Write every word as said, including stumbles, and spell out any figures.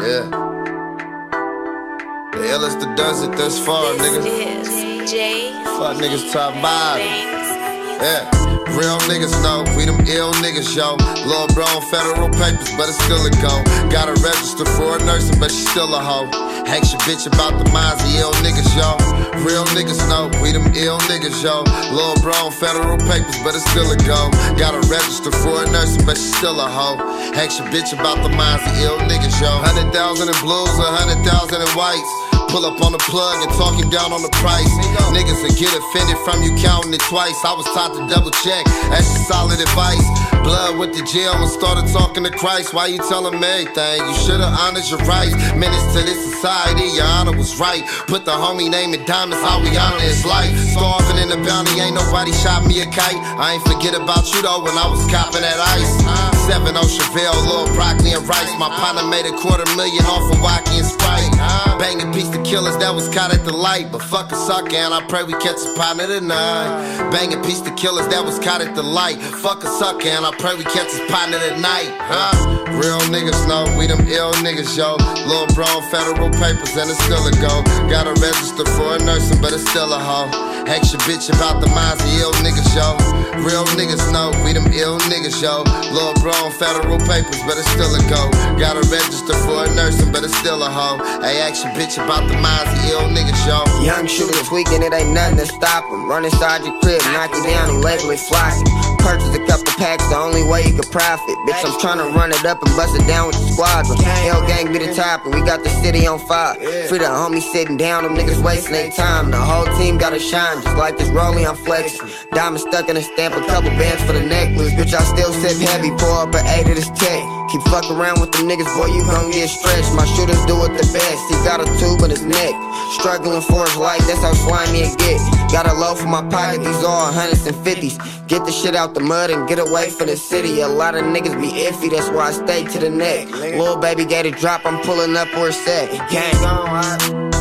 Yeah. The illest that does it thus far, nigga. Fuck niggas top bottom. Yeah. Real niggas know, we them ill niggas, yo. Lil' bro on federal papers, but it's still a go. Gotta register for a nursing, but she still a hoe. Ask your bitch about the minds of ill niggas, yo. Real niggas know, we them ill niggas, yo. Lil' bro on federal papers, but it's still a go. Gotta register for a nursing, but she still a hoe. Ask your bitch about the minds of ill niggas, yo. Hundred thousand in blues, a hundred thousand in whites. Pull up on the plug and talk him down on the price. Niggas will get offended from you counting it twice. I was taught to double check, that's just solid advice. Blood went to jail and started talking to Christ. Why you tell him everything? You should've honored your rights. Menace to this society, your honor was right. Put the homie name in diamonds, how we honor his life. Starving in the bounty, ain't nobody shot me a kite. I ain't forget about you though when I was copping that ice. seven oh Chevelle, Lil' broccoli and rice. My partner made a quarter million off of Wacky and Sprite. Banging piece of killers that was caught at the light, but fuck a sucker and I pray we catch a partner tonight. Banging piece of killers that was caught at the light, fuck a sucker and I pray we catch his partner tonight. Huh? Real niggas know, we them ill niggas, yo. Lil' bro on federal papers and it's still a go. Gotta register for a nursing, but it's still a hoe. Ask your bitch about the minds of ill niggas, yo. Real niggas know, we them ill niggas, yo. Lil' bro on federal papers, but it's still a go. Gotta register for a nursing, but it's still a hoe. Hey, ask your bitch about the minds of ill niggas, yo. Young shooter tweaking, it ain't nothing to stop him. Run inside your crib, knock you down and label it flocking. Purchase a couple packs, the only way you can profit. Bitch, I'm tryna run it up and bust it down with the squadron. Hell gang be the top, and we got the city on fire. Free the homies sitting down, them niggas wasting their time. The whole team gotta shine, just like this rollie I'm flexing. Diamond stuck in a stamp, a couple bands for the necklace. Bitch, I still sip heavy, pour up an eight of this tech. Keep fuck around with them niggas, boy, you gon' get stretched. My shooters do it the best, he got a tube in his neck. Struggling for his life, that's how slimy it get. Got a low for my pocket, these all hundreds and fifties. Get the shit out the mud and get away from the city. A lot of niggas be iffy, that's why I stay to the neck. Lil' baby gave a drop, I'm pulling up where it's at. Gang.